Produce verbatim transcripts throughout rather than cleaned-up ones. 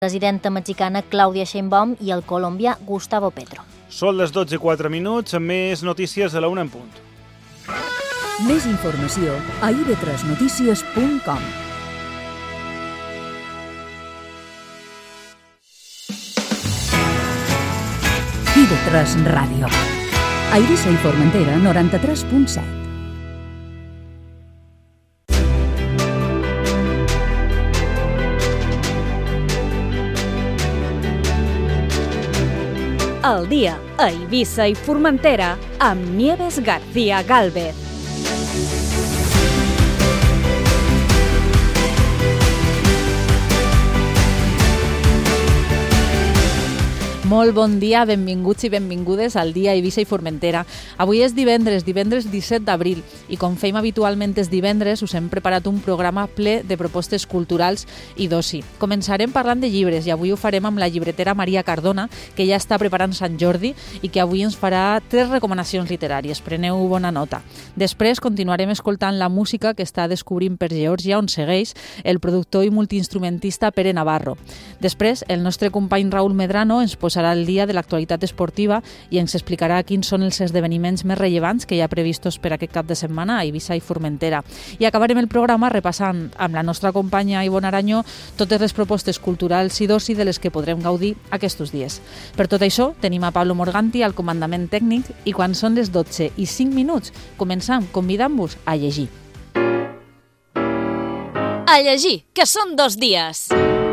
presidenta mexicana Claudia Sheinbaum i el colombià Gustavo Petro. Són les dotze i quatre minuts, amb més notícies a la una en punt. Més informació a i ve tres notícies punt com. i ve tres Ràdio. A Eivissa i Formentera, noranta-tres punt set. El dia a Eivissa i Formentera amb Nieves García Gálvez. Molt bon dia, benvinguts i benvingudes al dia a Eivissa i Formentera. Avui és divendres, divendres disset d'abril, i com fem habitualment els divendres, us hem preparat un programa ple de propostes culturals i d'oci. Començarem parlant de llibres, i avui ho farem amb la llibretera Maria Cardona, que ja està preparant Sant Jordi i que avui ens farà tres recomanacions literàries. Preneu bona nota. Després continuarem escoltant la música que està descobrint per Geòrgia, on segueix el productor i multiinstrumentista Pere Navarro. Després, el nostre company Raúl Medrano ens posarà al dia de l'actualitat esportiva i ens explicarà quins són els esdeveniments més rellevants que hi ha previstos per aquest cap de setmana a Eivissa i Formentera. I acabarem el programa repassant amb la nostra companya Ivonne Aranyó totes les propostes culturals i d'oci de les que podrem gaudir aquests dies. Per tot això, tenim a Pablo Morganti al comandament tècnic i quan són les dotze i cinc minuts començam convidant-vos a llegir. A llegir, que són dos dies.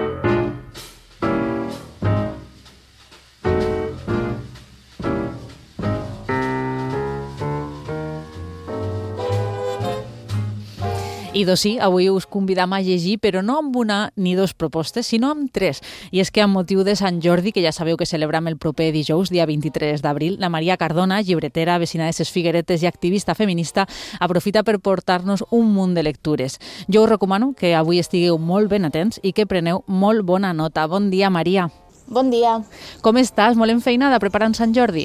I doncs sí, avui us convidam a llegir, però no amb una ni dos propostes, sinó amb tres. I és que amb motiu de Sant Jordi, que ja sabeu que celebrem el proper dijous, dia vint-i-tres d'abril, la Maria Cardona, llibretera, vecina de ses Figueretes i activista feminista, aprofita per portar-nos un munt de lectures. Jo us recomano que avui estigueu molt ben atents i que preneu molt bona nota. Bon dia, Maria. Bon dia. Com estàs? Molt enfeinada preparant Sant Jordi?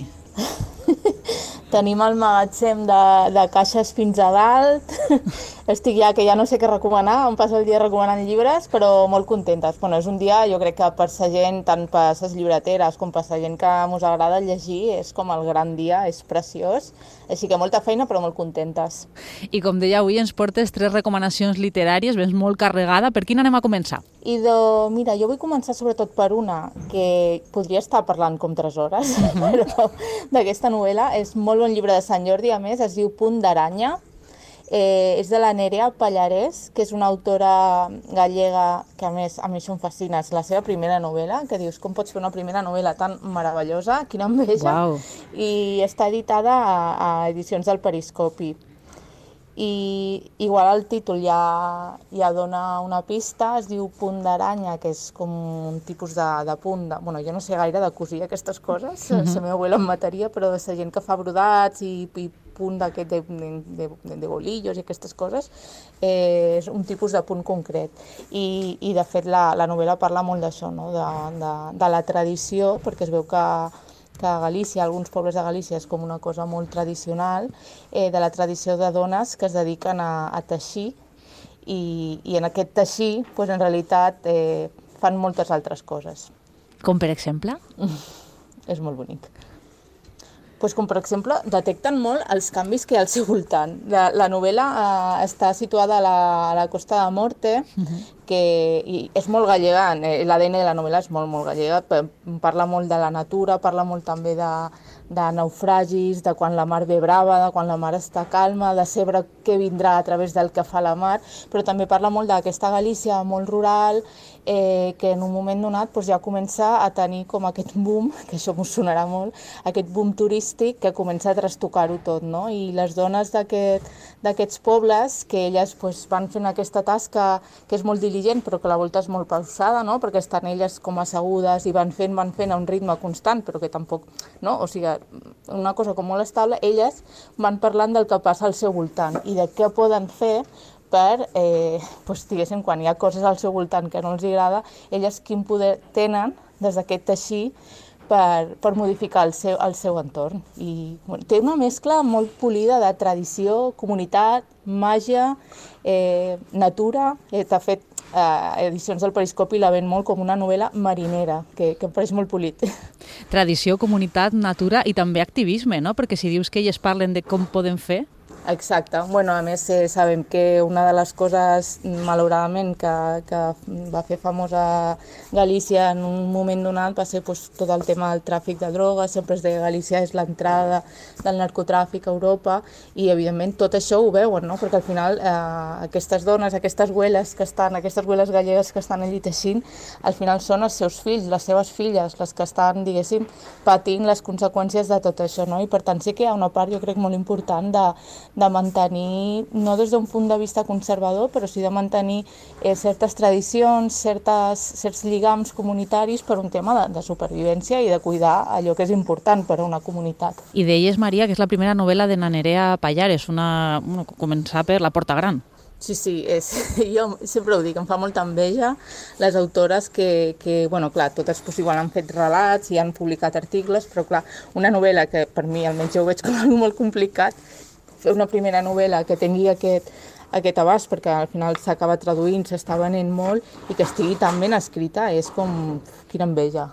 Tenim el magatzem de, de caixes fins a dalt. Estic ja que ja no sé què recomanar, em passo el dia recomanant llibres, però molt contentes. Bueno, és un dia, jo crec que per sa gent, tant per ses llibreteres com per sa gent que mos agrada llegir, és com el gran dia, és preciós. Així que molta feina, però molt contentes. I com deia, avui ens portes tres recomanacions literàries, vens molt carregada. Per quina anem a començar? I de, mira, jo vull començar sobretot per una que podria estar parlant com tres hores, però d'aquesta novel·la. És molt bon llibre de Sant Jordi, a més, es diu Punt d'aranya. Eh, és de la Nerea Pallarès, que és una autora gallega que a més a mi això em fascina, és la seva primera novel·la, que dius, com pots fer una primera novel·la tan meravellosa, quina enveja. Wow. I està editada a, a edicions del Periscopi. I igual el títol ja, ja dona una pista, es diu Punt d'aranya, que és com un tipus de, de punt, de, bueno, jo no sé gaire de cosir aquestes coses, uh-huh. La meva abuela en mataria, però de la gent que fa brodats i, i punt d'aquest de, de, de, de bolillos i aquestes coses, eh, és un tipus de punt concret. I, i de fet la, la novel·la parla molt d'això, no? de, de, de la tradició, perquè es veu que que a Galícia, alguns pobles de Galícia, és com una cosa molt tradicional, eh, de la tradició de dones que es dediquen a, a teixir, i, i en aquest teixir, pues, en realitat, eh, fan moltes altres coses. Com per exemple? És molt bonic. Pues com per exemple, detecten molt els canvis que hi ha al seu voltant. La, la novel·la eh, està situada a la, a la Costa de Morte, uh-huh. que i és molt gallega, l'A D N de la novel·la és molt, molt gallega, parla molt de la natura, parla molt també de, de naufragis, de quan la mar ve brava, de quan la mar està calma, de saber què vindrà a través del que fa la mar, però també parla molt d'aquesta Galícia molt rural, eh, que en un moment donat pues, ja comença a tenir com aquest boom, que això m'ho sonarà molt, aquest boom turístic que comença a trastocar-ho tot, no? I les dones d'aquests aquest, pobles, que elles pues, van fent aquesta tasca que és molt diligent, però que la volta és molt pausada, no? Perquè estan elles com assegudes i van fent, van fent a un ritme constant, però que tampoc, no? O sigui, una cosa com molt estable, elles van parlant del que passa al seu voltant i de què poden fer per, eh, doncs, diguéssim, quan hi ha coses al seu voltant que no els agrada, elles quin poder tenen des d'aquest teixir per, per modificar el seu, el seu entorn. I bueno, té una mescla molt polida de tradició, comunitat, màgia, eh, natura. Eh, de fet, eh, Edicions del Periscopi la ven molt com una novel·la marinera, que, que em pareix molt polit. Tradició, comunitat, natura i també activisme, no? Perquè si dius que elles parlen de com poden fer... Exacte. Bueno, a més, eh, sabem que una de les coses, malauradament, que, que va fer famosa Galícia en un moment donat va ser pues, tot el tema del tràfic de drogues. Sempre es deia que Galícia és l'entrada del narcotràfic a Europa i, evidentment, tot això ho veuen, no? Perquè al final eh, aquestes dones, aquestes güeles que estan, aquestes güeles gallegues que estan allí teixint, al final són els seus fills, les seves filles, les que estan, diguéssim, patint les conseqüències de tot això, no? I per tant sí que hi ha una part, jo crec, molt important de de mantenir, no des d'un punt de vista conservador, però sí de mantenir eh, certes tradicions, certes, certs lligams comunitaris per un tema de, de supervivència i de cuidar allò que és important per a una comunitat. I deies, Maria, que és la primera novel·la de na Nerea Pallares, una, una, començar per La Porta Gran. Sí, sí, és, jo sempre ho dic, em fa molta enveja les autores que, que bueno, clar, totes possible han fet relats i han publicat articles, però clar, una novel·la que per mi almenys jo ho veig com algo molt complicat, fer una primera novel·la que tingui aquest, aquest abast, perquè al final s'acaba traduint, s'està venent molt, i que estigui tan ben escrita, és com... quina enveja.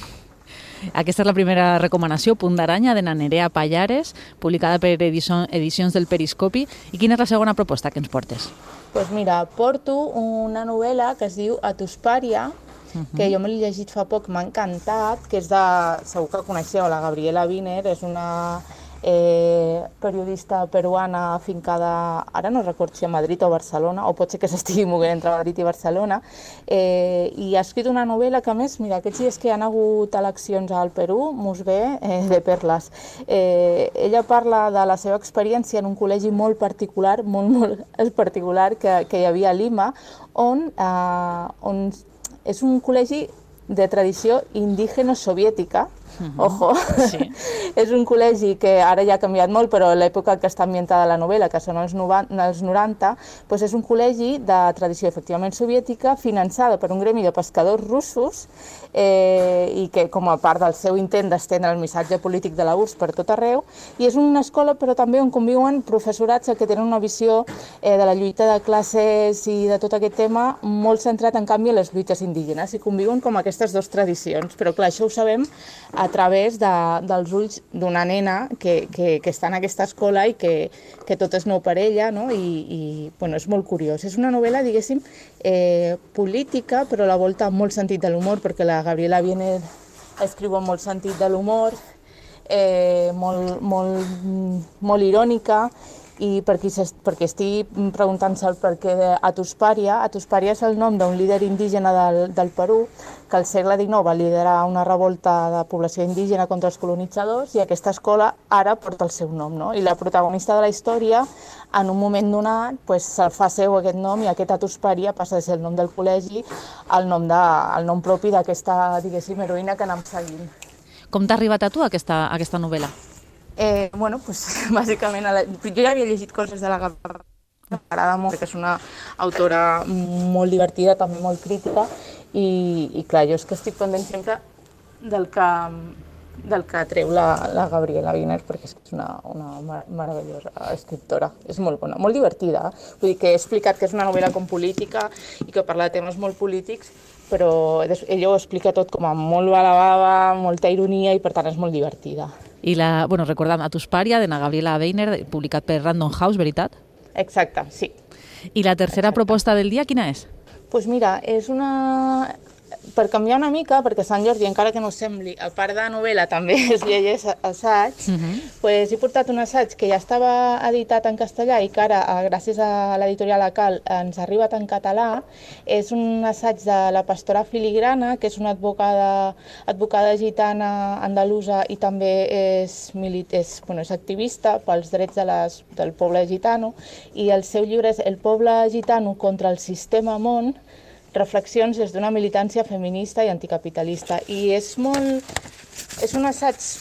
Aquesta és la primera recomanació, Punt d'Aranya, de na Nerea Pallares, publicada per Edicions del Periscopi. I quina és la segona proposta que ens portes? Doncs pues mira, porto una novel·la que es diu Atuspària, uh-huh. que jo me l'he llegit fa poc, m'ha encantat, que és de... segur que coneixeu, la Gabriela Wiener, és una... Eh, periodista peruana afincada, ara no recordo si a Madrid o Barcelona, o pot ser que s'estigui movent entre Madrid i Barcelona, eh, i ha escrit una novel·la que, a més, mira, aquests dies que hi ha hagut eleccions al Perú, mos ve eh, de perles. Eh, ella parla de la seva experiència en un col·legi molt particular, molt, molt particular, que, que hi havia a Lima, on, eh, on és un col·legi de tradició indígena-soviètica. Uh-huh. Ojo, sí. És un col·legi que ara ja ha canviat molt, però a l'època que està ambientada la novel·la, que són els, els noranta, doncs és un col·legi de tradició efectivament soviètica, finançada per un gremi de pescadors russos, eh, i que com a part del seu intent d'estendre el missatge polític de la U R S S per tot arreu, i és una escola però també on conviuen professorats que tenen una visió eh, de la lluita de classes i de tot aquest tema molt centrat en canvi en les lluites indígenes, i conviuen com aquestes dues tradicions, però clar, això ho sabem a través de, dels ulls d'una nena que, que, que està en aquesta escola i que, que tot és nou per ella, no? I, i bueno, és molt curiós. És una novel·la, diguéssim, eh, política, però a la volta amb molt sentit de l'humor, perquè la Gabriela Wiener escriu amb molt sentit de l'humor, eh, molt, molt, molt irònica, i per qui, perquè estic preguntant-se el perquè d'Atuspària. Atuspària és el nom d'un líder indígena del, del Perú que al segle dinou va liderar una revolta de població indígena contra els colonitzadors, i aquesta escola ara porta el seu nom, no? I la protagonista de la història, en un moment donat, pues, se'l fa seu aquest nom, i aquest Atuspària passa a ser el nom del col·legi, el nom, de, el nom propi d'aquesta, diguéssim, heroïna que anem seguint. Com t'ha arribat a tu aquesta, aquesta novel·la? Eh, bueno, pues, bàsicament, la... jo ja havia llegit coses de la Gabriela, m'agrada molt, perquè és una autora molt divertida, també molt crítica, i, i clar, jo és que estic pendent sempre del que, del que treu la, la Gabriela Wiener, perquè és una, una mar meravellosa escriptora, és molt bona, molt divertida. Vull dir que he explicat que és una novel·la com política i que parla de temes molt polítics, però ella ho explica tot com amb molt balabava, molta ironia, i per tant és molt divertida. I la, bueno, recordam, Atuspària, de na Gabriela Wiener, publicat per Random House, veritat? Exacte, sí. I la tercera Exacte. proposta del dia, quina és? Doncs pues mira, és una... Per canviar una mica, perquè Sant Jordi, encara que no sembli, a part de novel·la també es llegeix assaig, uh-huh. pues he portat un assaig que ja estava editat en castellà i que ara, gràcies a l'editorial Acal, ens ha arribat en català. És un assaig de la Pastora Filigrana, que és una advocada, advocada gitana andalusa i també és, és, bueno, és activista pels drets de les, del poble gitano, i el seu llibre és El poble gitano contra el sistema món, reflexions des d'una militància feminista i anticapitalista. I és molt... és un assaig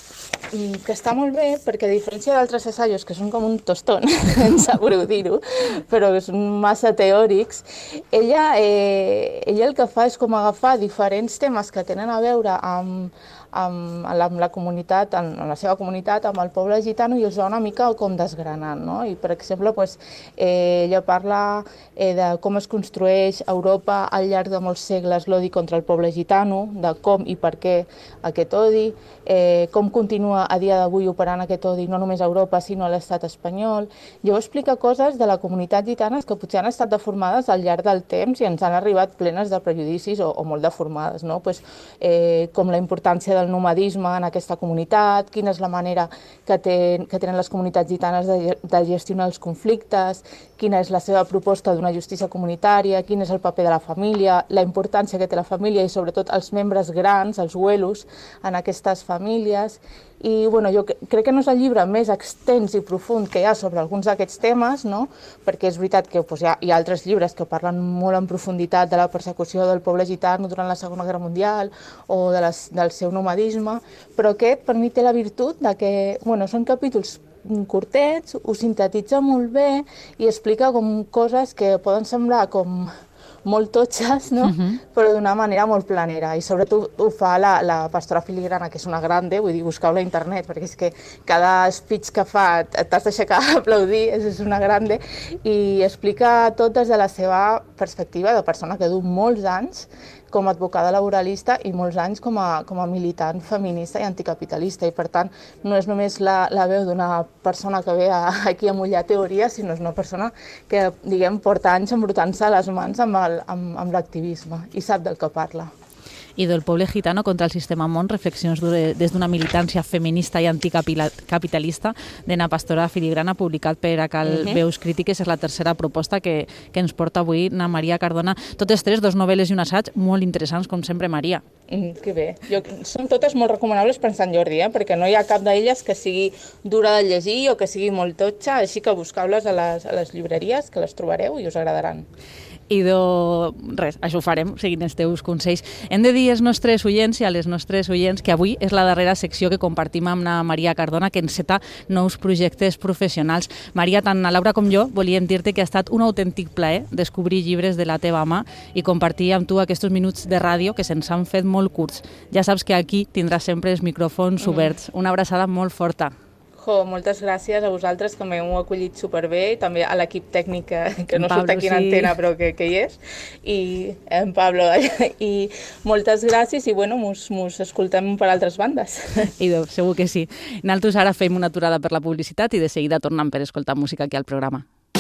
que està molt bé perquè, a diferència d'altres assajos que són com un tostón, em sap greu dir-ho, però que són massa teòrics, ella, eh, ella el que fa és com agafar diferents temes que tenen a veure amb, amb, amb la comunitat, amb la seva comunitat, amb el poble gitano, i els va una mica com desgranant, no? I, per exemple, pues, eh, ella parla eh, de com es construeix a Europa al llarg de molts segles l'odi contra el poble gitano, de com i per què aquest odi, eh, com continua a dia d'avui operant aquest odi no només a Europa, sinó a l'estat espanyol. Llavors explica coses de la comunitat gitana que potser han estat deformades al llarg del temps i ens han arribat plenes de prejudicis o, o molt deformades, no? Pues, eh, com la importància del nomadisme en aquesta comunitat, quina és la manera que, ten, que tenen les comunitats gitanes de, de gestionar els conflictes, quina és la seva proposta d'una justícia comunitària, quin és el paper de la família, la importància que té la família i sobretot els membres grans, els abuelos, en aquestes famílies. I bueno, jo crec que no és el llibre més extens i profund que hi ha sobre alguns d'aquests temes, no? Perquè és veritat que pues, hi, ha, hi ha altres llibres que parlen molt en profunditat de la persecució del poble gitano durant la Segona Guerra Mundial o de les, del seu nomadisme, però aquest per mi té la virtut de que bueno, són capítols curtets, ho sintetitza molt bé i explica com coses que poden semblar com molt totxes, no? Uh-huh. Però d'una manera molt planera, i sobretot ho fa la, la pastora Filigrana, que és una grande, vull dir, busqueu-la a internet, perquè és que cada speech que fa t'has d'aixecar a aplaudir, és una grande, i explica tot des de la seva perspectiva de persona que du molts anys com a advocada laboralista i molts anys com a, com a militant feminista i anticapitalista, i per tant no és només la, la veu d'una persona que ve a, aquí a mullar teoria, sinó és una persona que, diguem, porta anys embrutant-se les mans amb, el, amb, amb l'activisme i sap del que parla. I del poble gitano contra el sistema món, reflexions des d'una militància feminista i anticapitalista de na pastora Filigrana, publicat per a Cal uh-huh. Veus Crítiques. És la tercera proposta que, que ens porta avui na Maria Cardona. Totes tres, dos novel·les i un assaig molt interessants, com sempre, Maria. Mm, que bé. Jo, són totes molt recomanables per Sant Jordi, eh? Perquè no hi ha cap d'elles que sigui dura de llegir o que sigui molt totxa, així que busqueu-les a les, a les llibreries, que les trobareu i us agradaran. I de... res, això ho farem seguint els teus consells. Hem de dir als nostres oients i a les nostres oients que avui és la darrera secció que compartim amb la Maria Cardona, que enceta nous projectes professionals. Maria, tant la Laura com jo volíem dir-te que ha estat un autèntic plaer descobrir llibres de la teva mà i compartir amb tu aquests minuts de ràdio que se'ns han fet molt curts. Ja saps que aquí tindràs sempre els micròfons mm. oberts. Una abraçada molt forta. Jo, moltes gràcies a vosaltres, que m'heu acollit superbé, i també a l'equip tècnic que, que no surt aquí en antena, però que, que hi és, i en Pablo, i moltes gràcies, i bueno, mos, mos escoltem per altres bandes. I de, segur que sí. Nosaltres ara fem una aturada per la publicitat i de seguida tornem per escoltar música aquí al programa.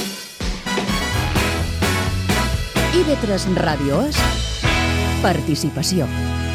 I ve tres Ràdio és participació.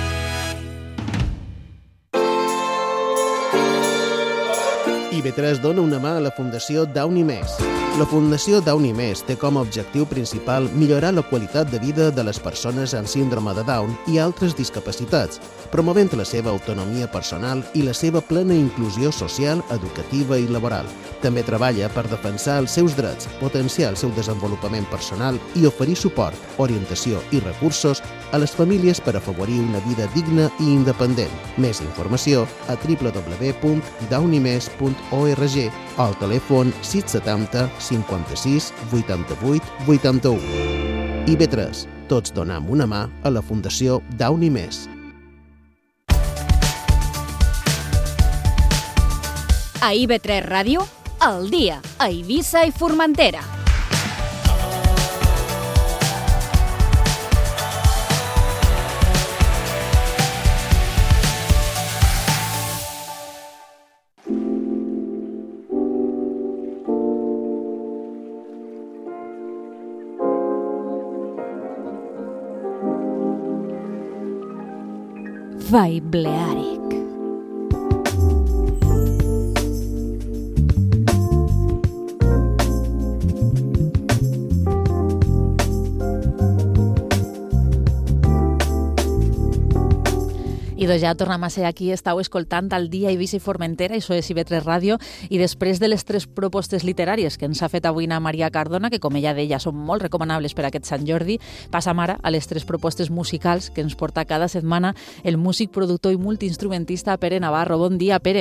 I ve tres dona una mà a la Fundació Downy Més. La Fundació Downy Més té com a objectiu principal millorar la qualitat de vida de les persones amb síndrome de Down i altres discapacitats, promovent la seva autonomia personal i la seva plena inclusió social, educativa i laboral. També treballa per defensar els seus drets, potenciar el seu desenvolupament personal i oferir suport, orientació i recursos a les famílies per afavorir una vida digna i independent. Més informació a w w w punt downy mes punt org o al telèfon sis setanta cinquanta-sis vuitanta-vuit vuitanta-u. I ve tres, tots donem una mà a la Fundació Downy Més. A I V tres Ràdio, al dia, a Eivissa i Formentera. Vai Blearic. I doncs ja tornem a ser aquí, estàu escoltant al dia Eivissa i Formentera, això és I V tres Ràdio, i després de les tres propostes literàries que ens ha fet avui na Maria Cardona, que com ella deia són molt recomanables per a aquest Sant Jordi, passam ara a les tres propostes musicals que ens porta cada setmana el músic, productor i multiinstrumentista Pere Navarro. Bon dia, Pere.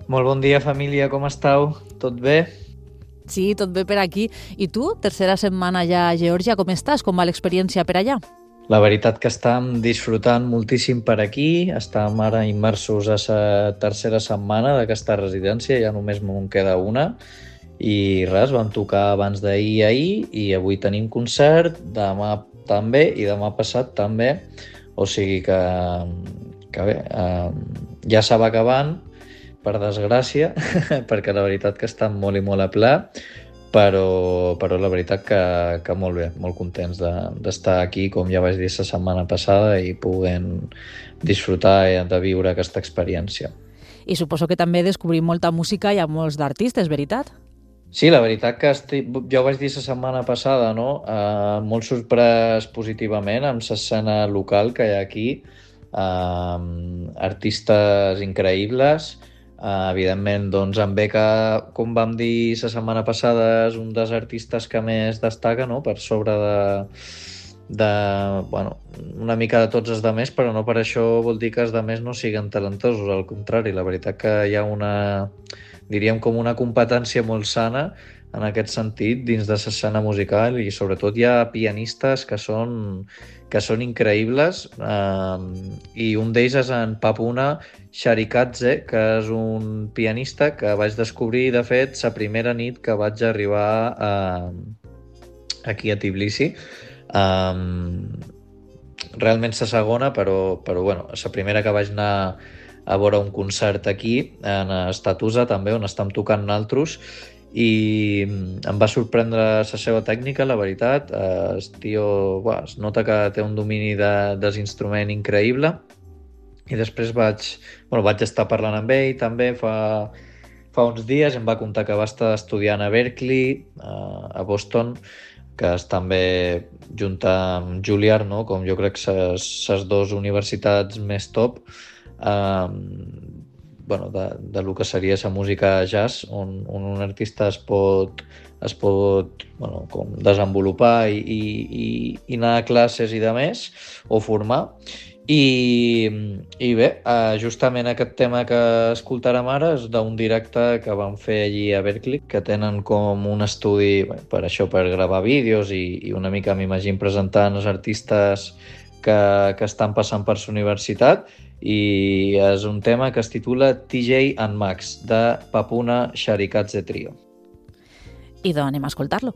Molt bon dia, família, com estàu? Tot bé? Sí, tot bé per aquí. I tu, tercera setmana ja a Geòrgia, com estàs? Com va l'experiència per allà? La veritat que estem disfrutant moltíssim per aquí. Estem ara immersos a la tercera setmana d'aquesta residència, ja només me'n queda una. I res, vam tocar abans d'ahir i ahir, i avui tenim concert, demà també, i demà passat també. O sigui que, que bé, eh, ja se va acabant, per desgràcia, perquè la veritat que estan molt i molt a pla, però, però la veritat que, que molt bé, molt contents de, d'estar aquí, com ja vaig dir la setmana passada, i puguem disfrutar de viure aquesta experiència. I suposo que també descobrim molta música i a molts d'artistes, veritat? Sí, la veritat que estic, ja ho vaig dir la setmana passada, no? Uh, molt sorprès positivament amb l'escena local que hi ha aquí, uh, artistes increïbles. Uh, evidentment, doncs, en Becca, com vam dir la setmana passada, és un dels artistes que més destaca, no? Per sobre de, de bueno, una mica de tots els demés, però no per això vol dir que els demés no siguin talentosos, al contrari, la veritat que hi ha una, diríem, com una competència molt sana en aquest sentit dins de l'escena musical, i sobretot hi ha pianistes que són, que són increïbles, eh, i un d'ells és en Papuna Sharikadze, que és un pianista que vaig descobrir, de fet, la primera nit que vaig arribar a, aquí a Tbilisi. Um, realment la segona, però, però bueno, la primera que vaig anar a veure un concert aquí, en Statusa també, on estem tocant naltros, i em va sorprendre la seva tècnica, la veritat. El tio, buah, es nota que té un domini de, dels instruments increïble. I després vaig, bueno, vaig estar parlant amb ell també fa, fa uns dies. Em va contar que va estar estudiant a Berkeley, a Boston, que és també, junt amb Juilliard, no? Com jo crec que les dues universitats més top, eh, bueno, de, de lo que seria la música jazz, on, on un artista es pot, es pot bueno, com desenvolupar i, i, i anar a classes i de més, o formar. I, i bé, justament aquest tema que escoltarem ara és d'un directe que van fer allí a Berkeley, que tenen com un estudi bé, per això, per gravar vídeos i, i una mica, m'imagino, presentant els artistes que, que estan passant per la universitat, i és un tema que es titula T J and Max, de Papuna Sharikadze Trio. I doncs anem a escoltar-lo.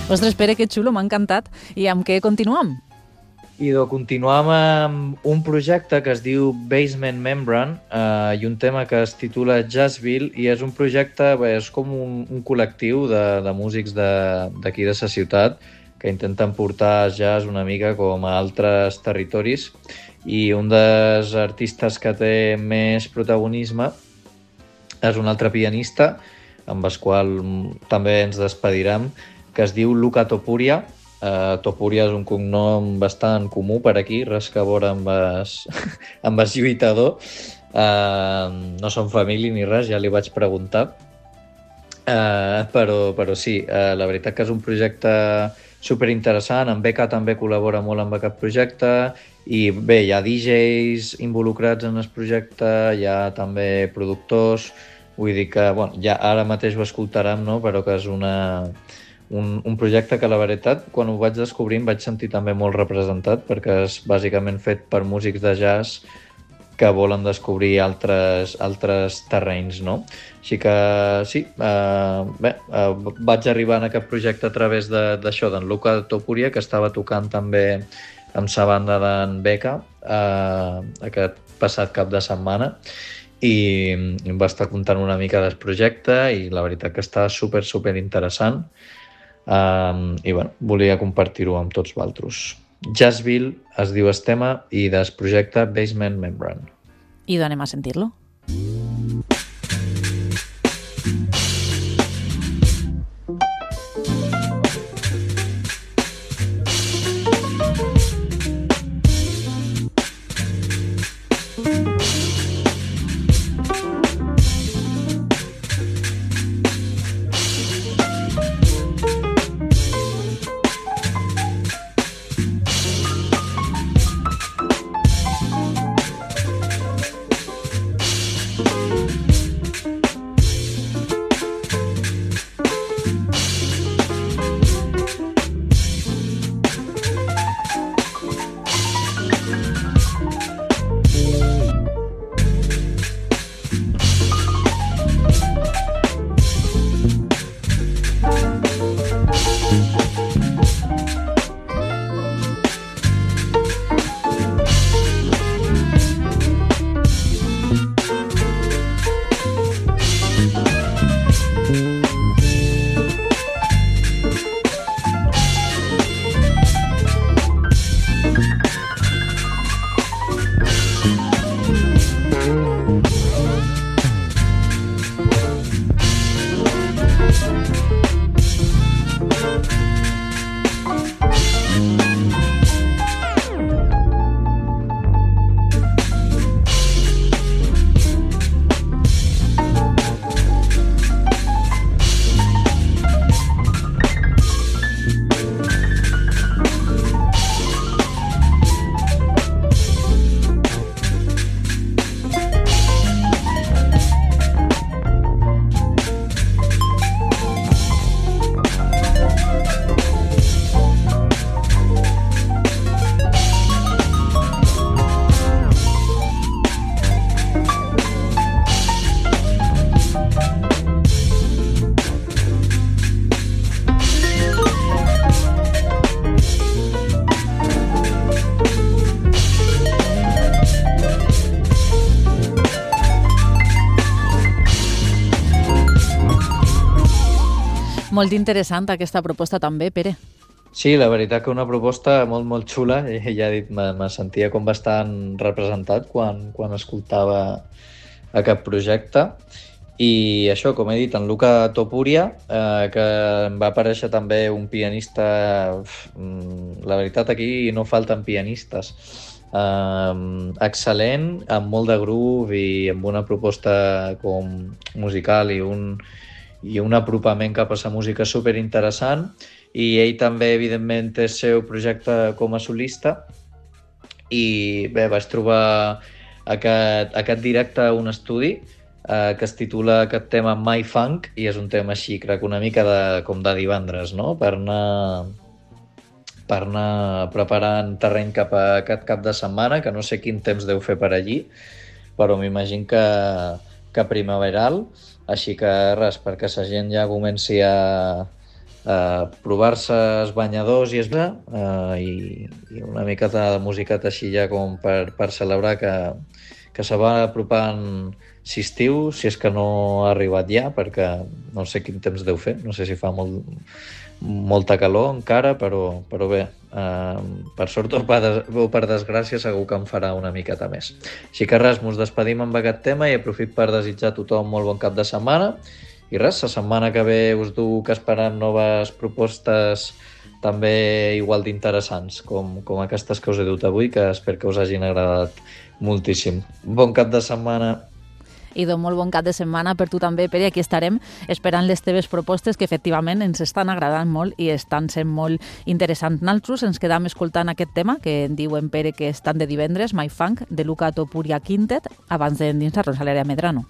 Ostres, Pere, que xulo, m'ha encantat. I amb què continuam? I doncs continuam amb un projecte que es diu Basement Membrane eh, i un tema que es titula Jazzville, i és un projecte, bé, és com un, un col·lectiu de, de músics d'aquí de, de sa ciutat que intenten portar jazz una mica com a altres territoris, i un dels artistes que té més protagonisme és un altre pianista amb el qual també ens despedirem, que es diu Luca Topuria. Uh, Topuria és un cognom bastant comú per aquí, res que veure amb es, amb es lluitador. Uh, no són família ni res, ja li vaig preguntar. Uh, però, però sí, uh, la veritat que és un projecte superinteressant. En Becca també col·labora molt amb aquest projecte, i bé, hi ha D Js involucrats en el projecte, hi ha també productors, vull dir que, bueno, ja ara mateix ho escoltarem, no? Però que és una... Un, un projecte que, la veritat, quan ho vaig descobrir em vaig sentir també molt representat, perquè és bàsicament fet per músics de jazz que volen descobrir altres, altres terrenys, no? Així que sí, eh, bé, eh, vaig arribar en aquest projecte a través d'això, d'en Luca Topuria, que estava tocant també amb sa banda d'en Becca eh, aquest passat cap de setmana, i em va estar contant una mica del projecte, i la veritat que està super, super interessant. Um, i bueno, volia compartir-ho amb tots vosaltres. Jazzville es diu el tema, i del projecte Basement Membrane. I anem a sentir-lo. Molt interessant aquesta proposta també, Pere. Sí, la veritat que una proposta molt, molt xula. Ja he dit, me, me sentia com bastant representat quan, quan escoltava aquest projecte. I això, com he dit, en Luca Topuria, eh, que em va aparèixer també un pianista... La veritat, aquí no falten pianistes. Eh, excel·lent, amb molt de groove i amb una proposta com musical i un, i un apropament cap a la música superinteressant. I ell també, evidentment, té el seu projecte com a solista. I bé, vaig trobar aquest, aquest directe a un estudi eh, que es titula aquest tema My Funk, i és un tema així, crec, una mica de, com de divendres, no? Per anar, per anar preparant terreny cap a aquest cap de setmana, que no sé quin temps deu fer per allí, però m'imagino que, que primaveral. Així que res, perquè la gent ja comenci a, Uh, provar-se els banyadors i, es... uh, i, i una miqueta de musiqueta així ja com per, per celebrar que, que se va apropant l'estiu, si és que no ha arribat ja, perquè no sé quin temps deu fer, no sé si fa molt, molta calor encara, però, però bé, uh, per sort o per, des, o per desgràcia segur que en farà una miqueta més. Així que res, mos despedim amb aquest tema i aprofit per desitjar a tothom molt bon cap de setmana. I res, la setmana que ve us du que esperant noves propostes també igual d'interessants com, com aquestes que us he dut avui, que espero que us hagin agradat moltíssim. Bon cap de setmana. I doncs molt bon cap de setmana per tu també, Pere. Aquí estarem esperant les teves propostes que efectivament ens estan agradant molt i estan sent molt interessants. Nosaltres ens quedam escoltant aquest tema que en diuen Pere que estan de divendres, My Funk, de Luca Topuria Quintet, abans d'endinsar-nos a l'àrea Medrano.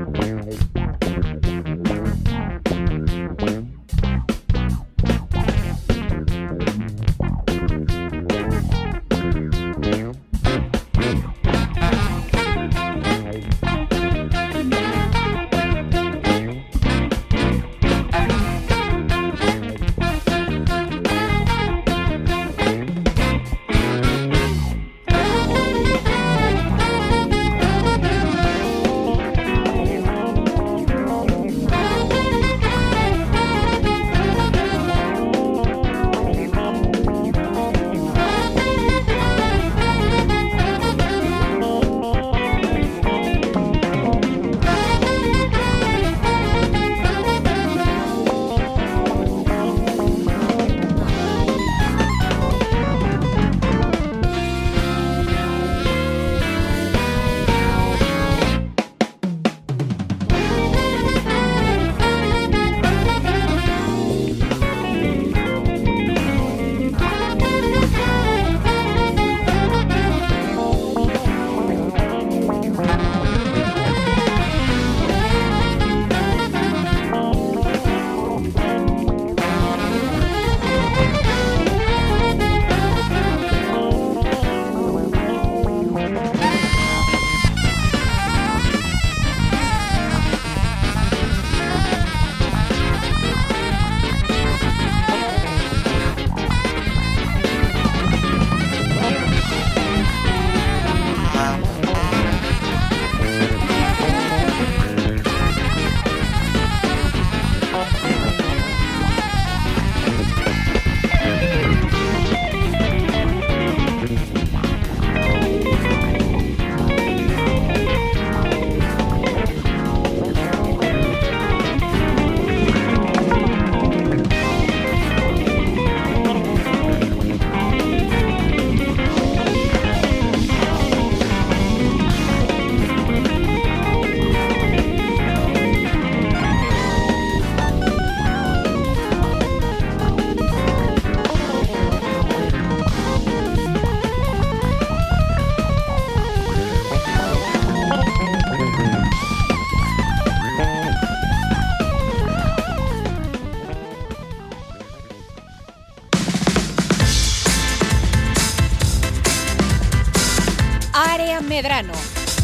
Medrano.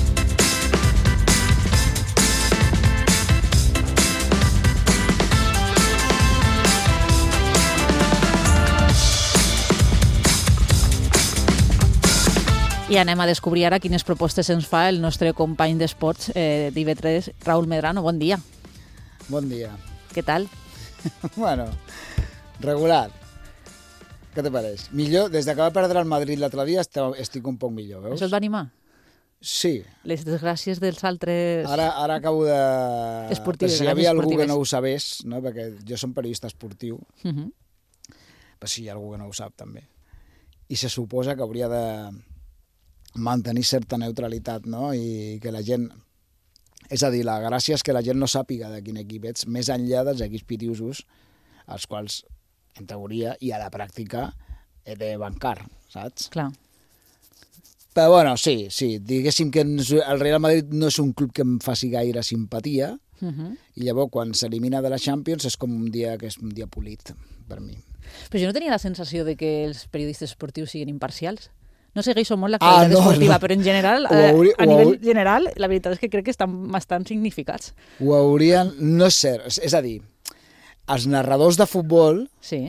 I anem a descobrir ara quines propostes ens fa el nostre company d'esports eh, d'I V tres, Raúl Medrano. Bon dia. Bon dia. Què tal? Bueno, regular. Què te pareix? Millor, des que va perdre el Madrid l'altre dia estic un poc millor, veus? Això et va animar? Sí. Les desgràcies dels altres... Ara, ara acabo de... Esportives, si hi havia algú que no ho sabés, no? Perquè jo som periodista esportiu, uh -huh. però si hi ha algú que no ho sap també. I se suposa que hauria de mantenir certa neutralitat, no? I que la gent... És a dir, la gràcia és que la gent no sàpiga de quin equip ets, més enllà dels equips pitiusos, els quals, en teoria, i a la pràctica, he de bancar, saps? Clar. Però, bueno, sí, sí. Diguéssim que el Real Madrid no és un club que em faci gaire simpatia, uh -huh. i llavors, quan s'elimina de la Champions, és com un dia que és un dia polit, per mi. Però jo no tenia la sensació de que els periodistes esportius siguin imparcials. No segueixo molt l'actualitat ah, no, esportiva, no. Però en general, hauria, a nivell hauria... general, la veritat és que crec que estan bastant significats. Ho haurien... No és cert. És a dir, els narradors de futbol Sí.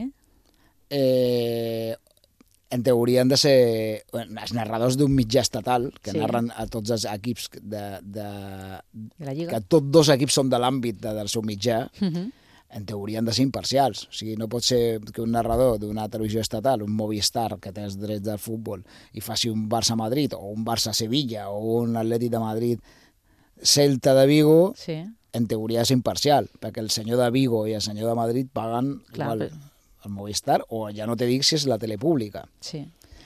eh, en teoria han de ser bueno, els narradors d'un mitjà estatal que Sí. narren a tots els equips de, de, De la Lliga. que tots dos equips són de l'àmbit de, del seu mitjà, Mhm. en teoria han de ser imparcials. O sigui, no pot ser que un narrador d'una televisió estatal, un Movistar que té els drets del futbol, i faci un Barça-Madrid o un Barça-Sevilla o un Atlètic de Madrid Celta de Vigo, Sí. en teoria és imparcial, perquè el senyor de Vigo i el senyor de Madrid paguen Clar, igual però- el Movistar, o ja no te dic si és la tele pública. Sí.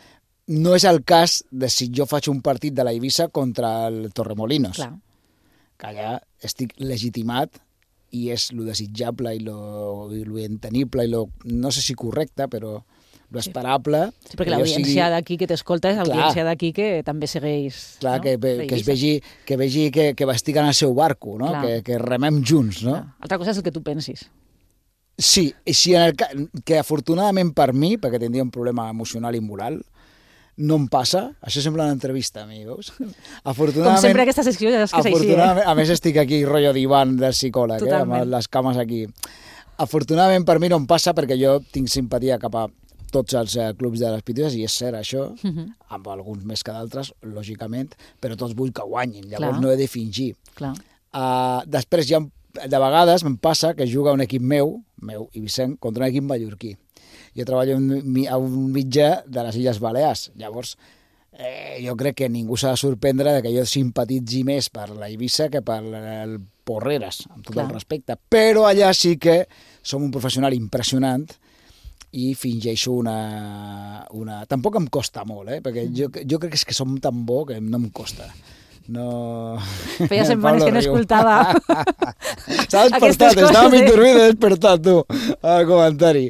No és el cas de si jo faig un partit de la Eivissa contra el Torremolinos, Clar. que allà estic legitimat i és lo desitjable i lo, i lo intenible i lo, no sé si correcte, però lo esperable. Sí, perquè que jo l'audiència sigui- d'aquí que t'escolta és Clar. l'audiència d'aquí que també segueix... Clar, no? que, ve- que es L'Eivissa. vegi que, vegi que, que estic en el seu barco, no? Clar. que, que remem junts, no? Clar. Altra cosa és el que tu pensis. Sí, i si en el ca... que afortunadament per mi, perquè tindria un problema emocional i moral, no em passa. Això sembla una entrevista a mi, veus? Afortunadament, Com sempre aquesta secció ja saps que és així, eh? afortunadament, a més estic aquí rotllo divan del psicòleg, eh? Totalment. Amb les cames aquí. Afortunadament per mi no em passa perquè jo tinc simpatia cap a tots els eh, clubs de les pitides, i és cert això, uh Mhm. -huh. amb alguns més que d'altres, lògicament, però tots vull que guanyin, llavors Clar. no he de fingir. Clar. Uh, després ja de vegades em passa que juga un equip meu, meu i Vicent, contra un equip mallorquí. Jo treballo en- a un mitjà de les Illes Balears, llavors eh, jo crec que ningú s'ha de sorprendre de que jo simpatitzi més per la Eivissa que per el Porreres, amb tot Clar. el respecte. Però allà sí que som un professional impressionant i fingeixo una... una... Tampoc em costa molt, eh? Perquè jo, jo crec que és que som tan bo que no em costa. No... Feia setmanes que no riu. escoltava S'ha despertat, aquestes coses, estava mig eh? dormit i despertat, tu, al comentari.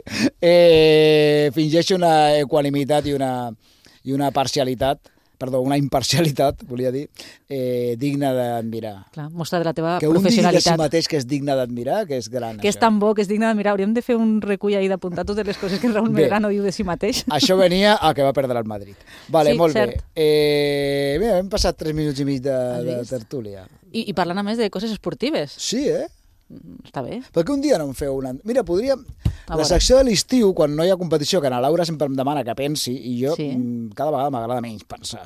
Eh, fingeixo una equanimitat i una, i una parcialitat, perdó, una imparcialitat, volia dir, eh, digna d'admirar. Clar, mostra de la teva Que un digui de si professionalitat. mateix que és digne d'admirar, que és gran, Que és això. tan bo, que és digne de mirar. Hauríem de fer un recull ahí d'apuntar totes les coses que Raúl Bé. Melgano diu de si mateix. Això venia a que va perdre el Madrid. Vale, Sí, molt cert. bé. Eh, bé, hem passat tres minuts i mig de, Has de vist? tertúlia. I, I parlant a més de coses esportives. Sí, eh? Està bé. Per què un dia no em feu una... Mira, podríem... A La veure. secció de l'estiu, quan no hi ha competició, que a la Laura sempre em demana que pensi, i jo Sí. mm, cada vegada m'agrada menys pensar.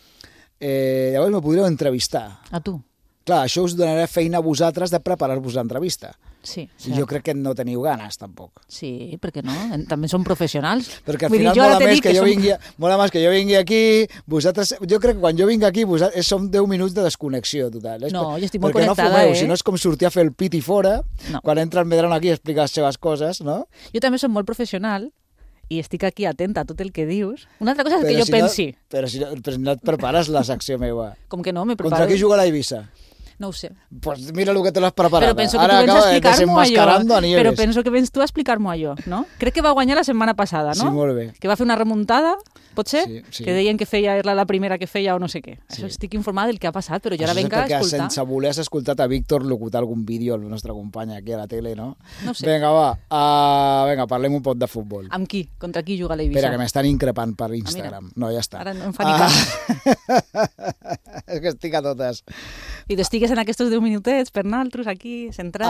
Eh, llavors me podríeu entrevistar. A tu. Clar, això us donarà feina a vosaltres de preparar-vos l'entrevista. Sí, I jo crec que no teniu ganes, tampoc. Sí, per què no? En- També són professionals. Perquè al Vull dir, final jo ara mola t'he més dit que, que jo som- vingui, mola més que jo vingui aquí, vosaltres... Jo crec que quan jo vinc aquí vosaltres, som deu minuts de desconnexió total. És No, per- jo estic molt perquè connectada, no fumeu, eh? si no és com sortir a fer el piti fora, No. quan entra el Medrano aquí i explica les seves coses, no? Jo també som molt professional i estic aquí atenta a tot el que dius. Una altra cosa és que jo si pensi. No, però, si no, però si no et prepares la secció meva. Com que no, me preparo. Contra qui juga la Eivissa? No ho sé. Pues mira el que te l'has preparat. Però penso que Ara tu vens a acaba explicar-m'ho desenmascarando allò. a Nieves. Però penso que vens tu a explicar-m'ho allò, no? Crec que va guanyar la setmana passada, no? Sí, molt bé. Que va fer una remuntada, pot ser? Sí, sí. Que deien que feia era la primera que feia o no sé què. Sí. Això estic informada del que ha passat, però jo ara Això és venc a perquè escoltar. sense voler has escoltat a Víctor locutar algun vídeo, el nostre company aquí a la tele, no? No ho sé. Vinga, va, uh, vinga, parlem un poc de futbol. Amb qui? Contra qui juga l'Eivissa? Espera, que m'estan increpant per Instagram. No, ja està. Ara no em fa ni cas. És que estic a totes. I tu estigues en aquests deu minutets per naltros aquí, centrat.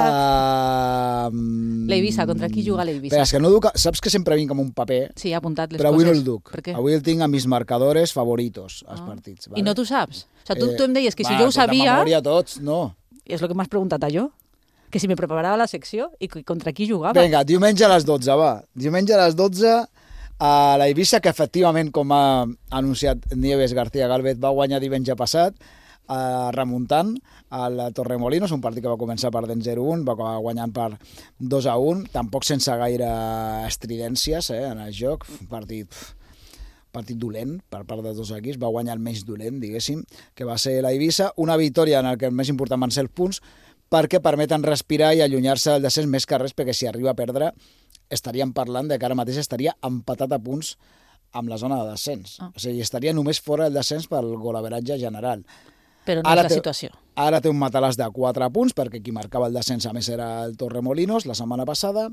Uh, L'Eivissa, contra qui juga l'Eivissa? Espera, és que no duc... Saps que sempre vinc amb un paper, Sí, he apuntat les però coses. avui no el duc. Per què? Avui el tinc a mis marcadores favoritos, als partits. I no t'ho saps? O sigui, tu, Eh, tu em deies que si va, jo ho tot de sabia, memòria tots, no. és el que m'has preguntat a jo, que si me preparava la secció i que- contra qui jugava. Vinga, diumenge a les dotze, va. Diumenge a les dotze a la Eivissa, que efectivament, com ha anunciat Nieves García Galvez, va guanyar diumenge passat, eh, remuntant al Torremolinos, un partit que va començar perdent zero a un, va acabar guanyant per dos a un, tampoc sense gaire estridències eh, en el joc, un partit... Pff, partit dolent per part dels dos equips, va guanyar el més dolent, diguéssim, que va ser l'Eivissa, una victòria en el que el més important van ser els punts, perquè permeten respirar i allunyar-se del descens més que res, perquè si arriba a perdre estaríem parlant de que ara mateix estaria empatat a punts amb la zona de descens. Ah. O sigui, estaria només fora del descens pel golaveratge general. Però no Ara és la té- situació. Ara té un matalàs de quatre punts, perquè qui marcava el descens a més era el Torremolinos la setmana passada.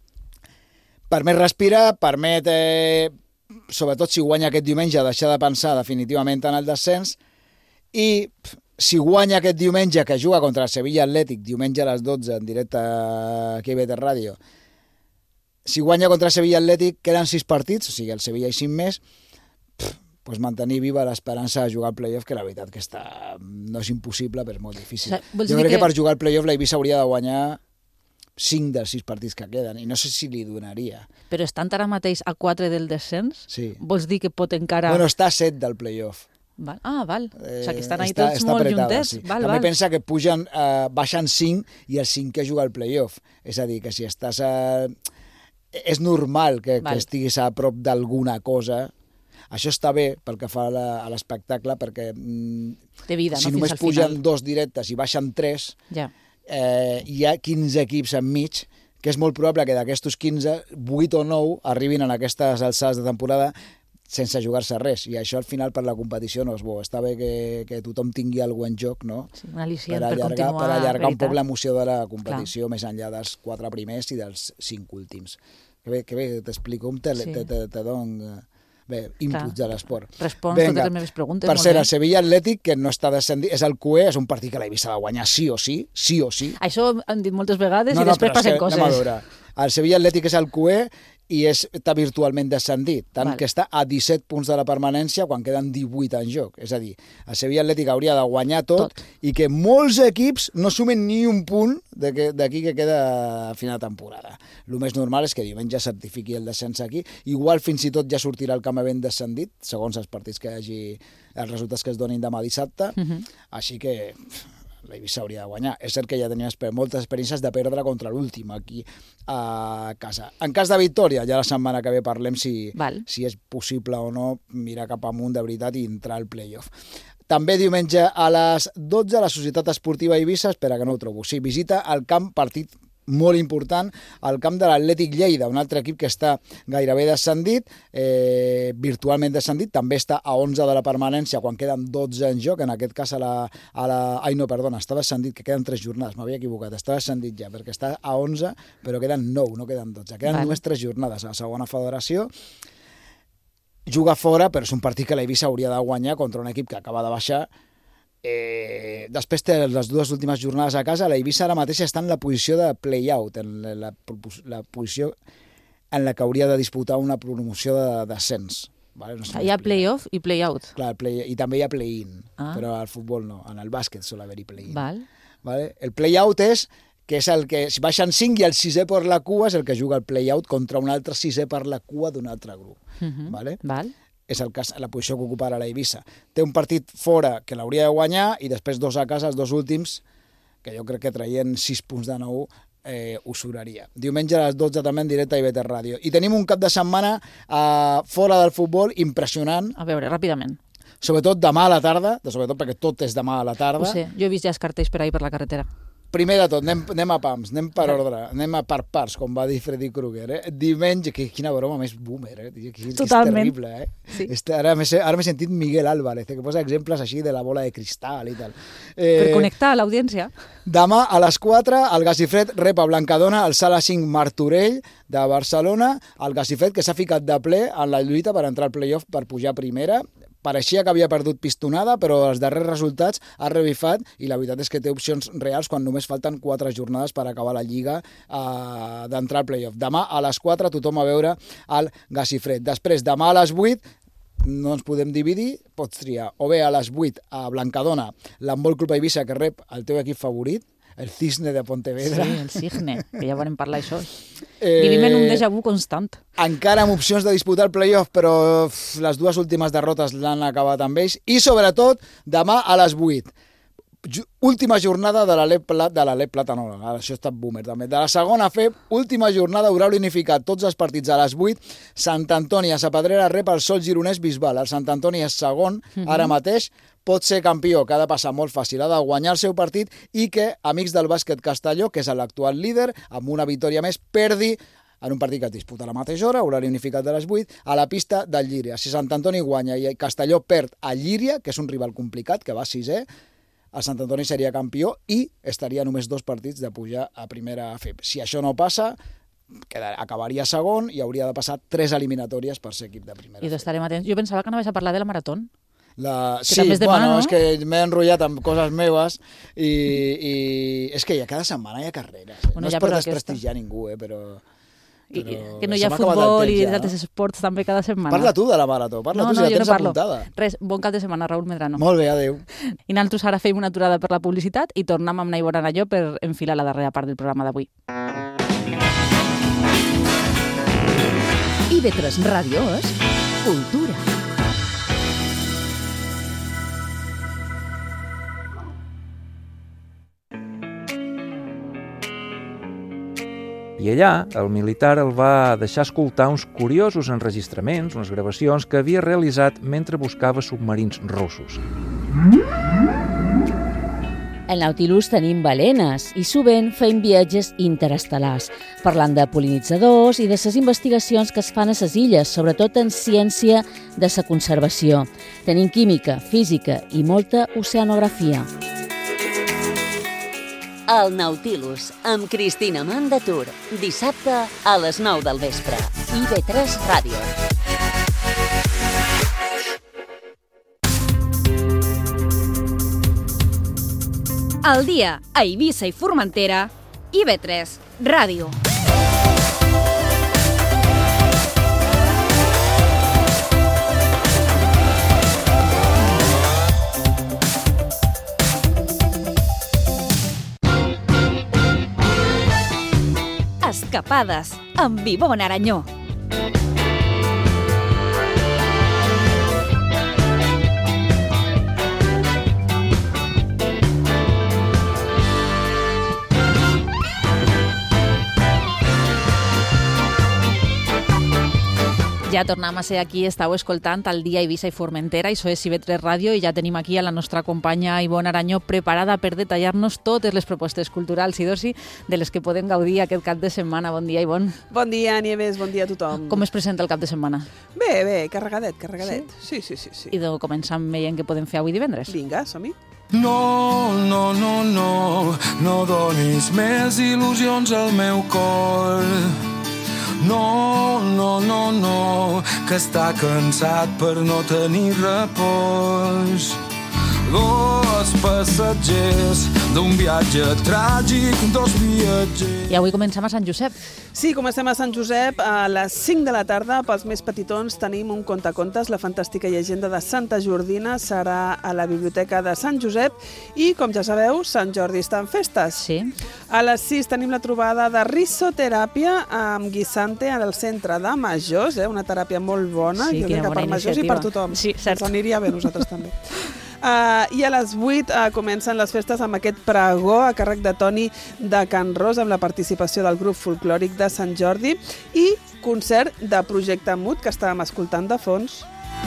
Permet respirar, permet, eh, sobretot si guanya aquest diumenge, deixar de pensar definitivament en el descens, i pf, si guanya aquest diumenge, que juga contra el Sevilla Atlètic, diumenge a les dotze, en directe aquí a B T Ràdio, si guanya contra Sevilla Atlètic, queden sis partits, o sigui, el Sevilla i cinc més, pff, pues mantenir viva l'esperança de jugar al playoff, que la veritat que està, no és impossible, però és molt difícil. O sigui, jo crec que... que per jugar al playoff la Eivissa hauria de guanyar cinc dels sis partits que queden, i no sé si li donaria. Però estant ara mateix a quatre del descens, sí. Vols dir que pot encara... Bueno, està a set del playoff. Val. Ah, val. Eh, o sigui, que estan ahí està, tots està molt apretada, juntets. Sí. Val, També val. pensa que pugen, eh, baixen cinc i el cinquè juga al playoff. És a dir, que si estàs a... És normal que, que estiguis a prop d'alguna cosa. Això està bé pel que fa a l'espectacle, perquè de vida, si no? només Fins al pugen final. dos directes i baixen tres, ja. eh, hi ha quinze equips enmig, que és molt probable que d'aquestos quinze, vuit o nou arribin en aquestes alçades de temporada sense jugar-se res, i això al final per la competició no és bo. Està bé que, que tothom tingui alguna en joc, no? Sí, un al·licient per, per allargar, continuar. Per allargar un veritat. poc l'emoció de la competició, clar. Més enllà dels quatre primers i dels cinc últims. Que bé, que bé t'explico, te, sí. te, te, te dono bé, inputs de l'esport. Respons Venga. Totes les meves preguntes. Per cert, el Sevilla Atlètic, que no està descendit, és el Q E, és un partit que l'Eivissa va guanyar sí o sí, sí o sí. Això han dit moltes vegades no, i no, després passen coses. Anem a veure. El Sevilla Atlètic és el Q E i és, està virtualment descendit, tant Val. Que està a disset punts de la permanència quan queden divuit en joc. És a dir, el Sevilla Atlètic hauria de guanyar tot, tot. I que molts equips no sumen ni un punt d'aquí que queda a final de temporada. El més normal és que diumenge certifiqui el descens aquí. Igual fins i tot ja sortirà el camp ben descendit, segons els partits que hi hagi, els resultats que es donin demà dissabte. Uh -huh. Així que l'Eivissa hauria de guanyar. És cert que ja tenia moltes experiències de perdre contra l'últim aquí a casa. En cas de victòria, ja la setmana que ve parlem si, si és possible o no mirar cap amunt de veritat i entrar al playoff. També diumenge a les dotze la Societat Esportiva Eivissa, espera que no ho trobo, sí, visita el camp partit molt important, al camp de l'Atlètic Lleida, un altre equip que està gairebé descendit, eh, virtualment descendit, també està a onze de la permanència quan queden dotze en joc, en aquest cas a la... A la ai, no, perdona, està descendit, que queden tres jornades, m'havia equivocat, està descendit ja, perquè està a onze, però queden nou, no queden dotze, queden vale. només tres jornades a la segona federació. Juga fora, però és un partit que l'Eivissa hauria de guanyar contra un equip que acaba de baixar. Eh, després té les dues últimes jornades a casa. L'Eivissa ara mateix està en la posició de play-out, en la, la, la posició en la que hauria de disputar una promoció de descens. Vale? No sé hi ha play-off i play-out. Clar, play, i també hi ha play-in, ah. però al futbol no, en el bàsquet sol haver-hi play-in. Val. Vale? El play-out és que és el que, si baixen cinc i el sisè per la cua és el que juga el play-out contra un altre sisè per la cua d'un altre grup. Uh -huh. Vale? Val. És el cas, la posició que ocupa ara l'Eivissa. Té un partit fora que l'hauria de guanyar i després dos a casa, els dos últims, que jo crec que traient sis punts de nou eh, ho sobraria. Diumenge a les dotze també en directe a I V T Ràdio. I tenim un cap de setmana eh, fora del futbol impressionant. A veure, ràpidament. Sobretot demà a la tarda, sobretot perquè tot és demà a la tarda. Ho sé, jo he vist ja els cartells per ahir per la carretera. Primer de tot, anem, anem a pams, anem per ordre, anem a per parts, com va dir Freddy Krueger. Eh? Diumenge, que, quina broma més boomer, eh? Que, que Totalment. És terrible, eh? Sí. Este, ara m'he sentit Miguel Álvarez, que posa exemples així de la bola de cristal i tal. Eh, per connectar a l'audiència. Demà a les quatre, el Gasifred rep a Blancadona el Sala cinc Martorell de Barcelona, el Gasifred que s'ha ficat de ple en la lluita per entrar al playoff per pujar a primera. Pareixia que havia perdut pistonada, però els darrers resultats ha revifat i la veritat és que té opcions reals quan només falten quatre jornades per acabar la Lliga eh, d'entrar al playoff. Demà a les quatre tothom a veure el Gasifred. Després, demà a les vuit, no ens podem dividir, pots triar o bé a les vuit a Blancadona, l'Handbol Club Eivissa que rep el teu equip favorit, el Cisne de Pontevedra. Sí, el Cisne, que ja vam parlar d'això. Eh, Vivim en un déjà vu constant. Encara amb opcions de disputar el playoff, però uf, les dues últimes derrotes l'han acabat amb ells. I, sobretot, demà a les vuit. Última jornada de l'Alep Plata, de l'Alep Plata, no, això està boomer també, de la segona F E P, última jornada, horari unificat, tots els partits a les vuit, Sant Antoni a Sapadrera rep el Sol Gironès Bisbal, el Sant Antoni és segon, ara mateix, pot ser campió, que ha de passar molt fàcil, ha de guanyar el seu partit i que Amics del Bàsquet Castelló, que és l'actual líder, amb una victòria més, perdi en un partit que es disputa a la mateixa hora, horari unificat de les vuit, a la pista del Llíria. Si Sant Antoni guanya i Castelló perd a Llíria, que és un rival complicat, que va sisè, el Sant Antoni seria campió i estaria només dos partits de pujar a primera F E P. Si això no passa, acabaria segon i hauria de passar tres eliminatòries per ser equip de primera. I estarem atents. Jo pensava que anaves a parlar de la marató. La... Sí, demà, bueno, no? És que m'he enrotllat amb coses meves i, i és que ja cada setmana hi ha carreres. Eh? Bueno, no ja és per desprestigiar aquesta. Ningú, eh? però... I, Però que no hi ha se m'ha acabat el futbol temps i ja, no? altres esports també cada setmana. Parla tu de la marató, parla no, tu si no, la jo tens no parlo. apuntada. Res, bon cap de setmana, Raül Medrano. Molt bé, adeu. I nosaltres ara fem una aturada per la publicitat i tornem amb Naibor Aranyó per enfilar la darrera part del programa d'avui. I ve tres Ràdio és cultura. I allà, el militar el va deixar escoltar uns curiosos enregistraments, unes gravacions que havia realitzat mentre buscava submarins russos. Al Nautilus tenim balenes i sovint fem viatges interestel·lars, parlant de pol·linitzadors i de les investigacions que es fan a les illes, sobretot en ciència de la conservació. Tenim química, física i molta oceanografia. El Nautilus, amb Cristina Mandatur, dissabte a les nou del vespre. I ve tres Ràdio. Al dia a Eivissa i Formentera, I ve tres Ràdio. Escapades amb Ivonne Aranyó. Ja tornem a ser aquí, estàu escoltant el dia Eivissa i Formentera, això és I ve tres Ràdio, i ja tenim aquí a la nostra companya Ivonne Aranyó preparada per detallar-nos totes les propostes culturals i d'oci de les que podem gaudir aquest cap de setmana. Bon dia, Ivonne. Bon dia, Nieves, bon dia a tothom. Com es presenta el cap de setmana? Bé, bé, carregadet, carregadet. Sí, sí, sí. sí. I de començar veient què podem fer avui divendres. Vinga, som-hi. No, no, no, no, no donis més il·lusions al meu cor. No, no, no, no, que està cansat per no tenir repòs. Dos passatgers d'un viatge tràgic, dos viatgers... I avui comencem a Sant Josep. Sí, comencem a Sant Josep. A les cinc de la tarda, pels més petitons, tenim un contacontes, La fantàstica llegenda de Santa Jordina. Serà a la Biblioteca de Sant Josep. I, com ja sabeu, Sant Jordi està en festes. Sí. A les sis tenim la trobada de risoteràpia amb Guisante al centre de majors, eh? Una teràpia molt bona. Sí, jo crec que per majors i per tothom. Sí, cert. Ens aniria bé nosaltres també. Uh, I a les vuit uh, comencen les festes amb aquest pregó a càrrec de Toni de Can Ros amb la participació del grup folclòric de Sant Jordi i concert de Projecte Mut que estàvem escoltant de fons.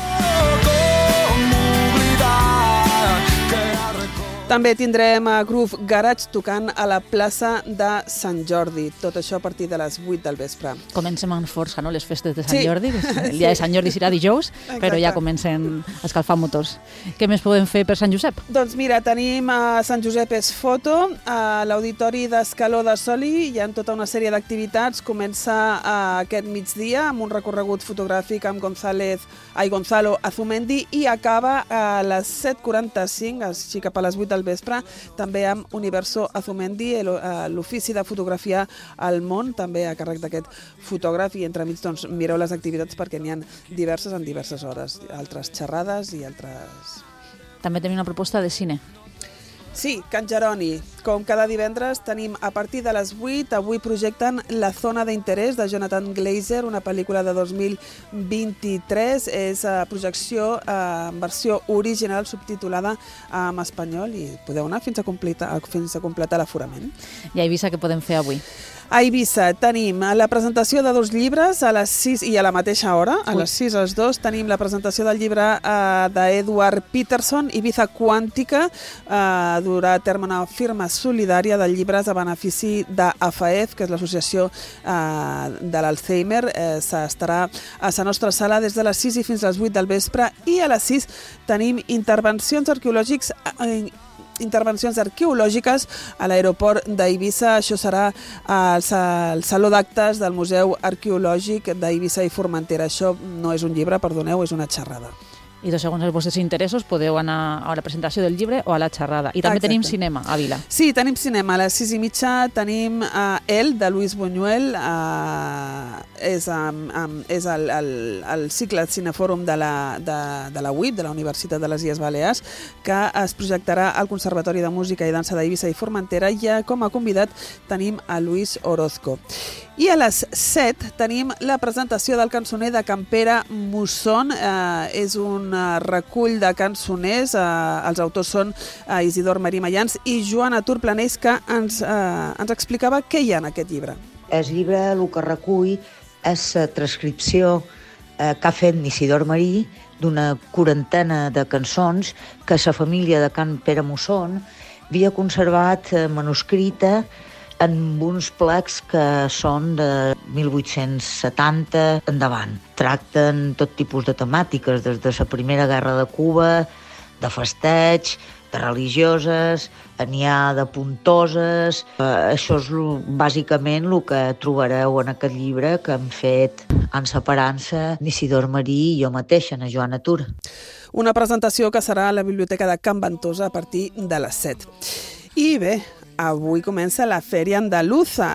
També tindrem a Groove Garage tocant a la plaça de Sant Jordi. Tot això a partir de les vuit del vespre. Comencem amb força, no?, les festes de Sant Sí. Jordi. El dia de Sant Jordi serà dijous, però ja comencen a escalfar motors. Què més podem fer per Sant Josep? Doncs mira, tenim a Sant Josep és foto, a l'Auditori d'Escaló de Soli hi ha tota una sèrie d'activitats. Comença a aquest migdia amb un recorregut fotogràfic amb González, ai, Gonzalo Azumendi i acaba a les set quaranta-cinc, així cap a les vuit del vespre, també amb Universo Azumendi, l'ofici de fotografiar al món, també a càrrec d'aquest fotògraf, i entremig doncs, mireu les activitats perquè n'hi ha diverses en diverses hores, altres xerrades i altres... També tenim una proposta de cine. Sí, Can Jeroni. Com cada divendres tenim a partir de les vuit, avui projecten La zona d'interès de Jonathan Glazer, una pel·lícula de dos mil vint-i-tres. És uh, projecció uh, en versió original subtitulada en espanyol i podeu anar fins a completar, fins a completar l'aforament. I a Eivissa què podem fer avui? A Eivissa tenim la presentació de dos llibres a les sis i a la mateixa hora, a les sis als dos tenim la presentació del llibre uh, d'Edward Peterson, Ibiza Quàntica, uh, durà a terme una firma solidària de llibres a benefici d'A F A E F, que és l'associació uh, de l'Alzheimer. Uh, estarà a la nostra sala des de les sis i fins a les vuit del vespre, i a les sis tenim intervencions arqueològics uh, intervencions arqueològiques a l'aeroport d'Eivissa. Això serà al Saló d'Actes del Museu Arqueològic d'Eivissa i Formentera. Això no és un llibre, perdoneu, és una xerrada. I doncs, segons els vostres interessos, podeu anar a la presentació del llibre o a la xerrada. I també Exacte. tenim cinema a Vila. Sí, tenim cinema. A les sis i mitja tenim uh, El, de Luis Buñuel. Uh, és um, um, és el, el, el cicle Cinefòrum de la, de, de la U I B, de la Universitat de les Illes Balears, que es projectarà al Conservatori de Música i Dansa d'Eivissa i Formentera, i com a convidat tenim a Luis Orozco. I a les set tenim la presentació del cançoner de Campera Musson. Eh, és un recull de cançoners. Eh, els autors són eh, Isidor Marí Mayans i Joana Turplanés, que ens, eh, ens explicava què hi ha en aquest llibre. El llibre el que recull és la transcripció eh, que ha fet Isidor Marí d'una quarantena de cançons que la família de Can Pere Musson havia conservat eh, manuscrita en uns plecs que són de mil vuit-cents setanta endavant. Tracten tot tipus de temàtiques, des de la Primera Guerra de Cuba, de festeig, de religioses, n'hi ha de puntoses. Eh, això és bàsicament el que trobareu en aquest llibre que hem fet en separança Isidor Marí i jo mateixa, na Joana Tur. Una presentació que serà a la Biblioteca de Can Ventosa a partir de les set. I bé, avui comença la Fèria Andaluza,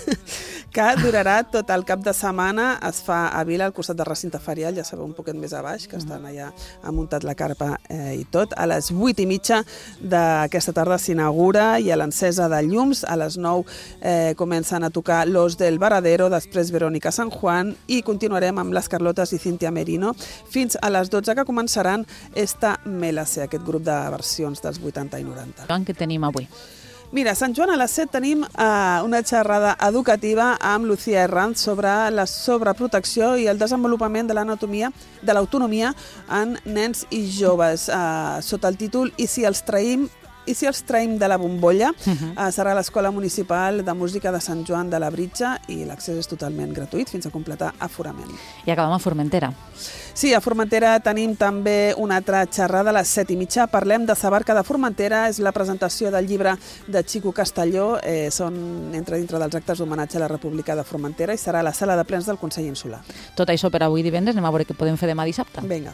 que durarà tot el cap de setmana. Es fa a Vila, al costat del recinte ferial, ja sabeu, un poquet més a baix, que estan allà, ha muntat la carpa eh, i tot. A les vuit i mitja d'aquesta tarda s'inaugura i a l'encesa de llums. A les nou eh, comencen a tocar Los del Varadero, després Verónica San Juan, i continuarem amb les Carlotes i Cintia Merino fins a les dotze, que començaran Esta Mélase, aquest grup de versions dels vuitanta i noranta. Què tenim avui? Mira, a Sant Joan a les set tenim uh, una xerrada educativa amb Lucía Herranz sobre la sobreprotecció i el desenvolupament de l'anatomia de l'autonomia en nens i joves, uh, sota el títol I si els traïm I si els traïm de la bombolla. Uh-huh. uh, serà a l'Escola Municipal de Música de Sant Joan de la Britja i l'accés és totalment gratuït fins a completar aforament. I acabem a Formentera. Sí, a Formentera tenim també una altra xerrada a les set i mitja. Parlem de Sa barca de Formentera. És la presentació del llibre de Xico Castelló. Eh, són entre dintre dels actes d'homenatge a la República de Formentera i serà a la sala de plens del Consell Insular. Tot això per avui divendres. Anem a veure què podem fer demà dissabte. Vinga.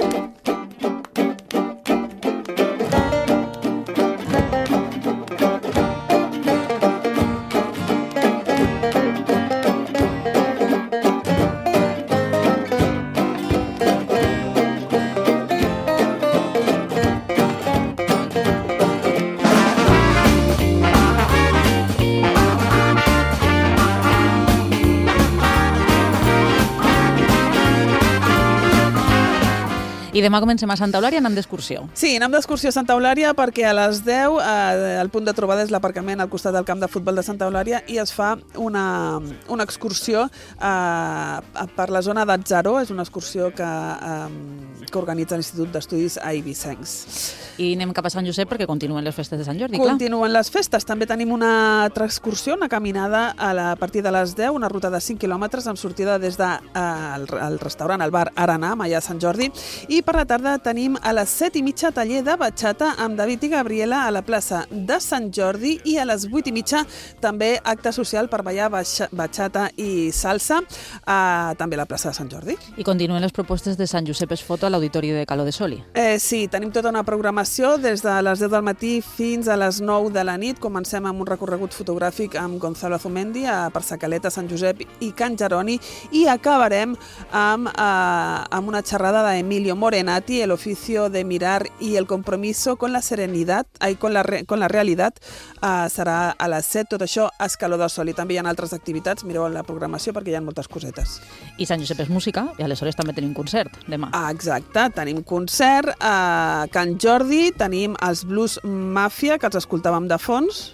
I demà comencem a Santa Eulària, anem d'excursió. Sí, anem d'excursió a Santa Eulària perquè a les deu eh, el punt de trobada és l'aparcament al costat del camp de futbol de Santa Eulària i es fa una, una excursió eh, per la zona d'Atzaró. És una excursió que, eh, que organitza l'Institut d'Estudis Eivissencs. I anem cap a Sant Josep perquè continuen les festes de Sant Jordi, clar. Continuen les festes. També tenim una altra excursió, una caminada a, la, a partir de les deu, una ruta de cinc quilòmetres amb sortida des del de, eh, el restaurant, el bar Aranam, allà a Sant Jordi. I per la tarda tenim a les set i mitja taller de batxata amb David i Gabriela a la plaça de Sant Jordi i a les vuit i mitja també acte social per ballar batxata i salsa a, també a la plaça de Sant Jordi. I continuen les propostes de Sant Josep es Foto a l'Auditori de Caló de Soli. Eh, sí, tenim tota una programació des de les deu del matí fins a les nou de la nit. Comencem amb un recorregut fotogràfic amb Gonzalo Azumendi a Persacaleta, Sant Josep i Can Jeroni i acabarem amb, eh, amb una xerrada d'Emilio Morenati, El oficio de mirar y el compromiso con la serenidad, ai, con, la re, con la realitat, uh, serà a les set, tot això a Escaló de Sol. I també hi ha altres activitats, mireu la programació perquè hi ha moltes cosetes. I Sant Josep és música i aleshores també tenim concert demà. Ah, exacte, tenim concert a Can Jordi, tenim els Blues Mafia, que els escoltàvem de fons.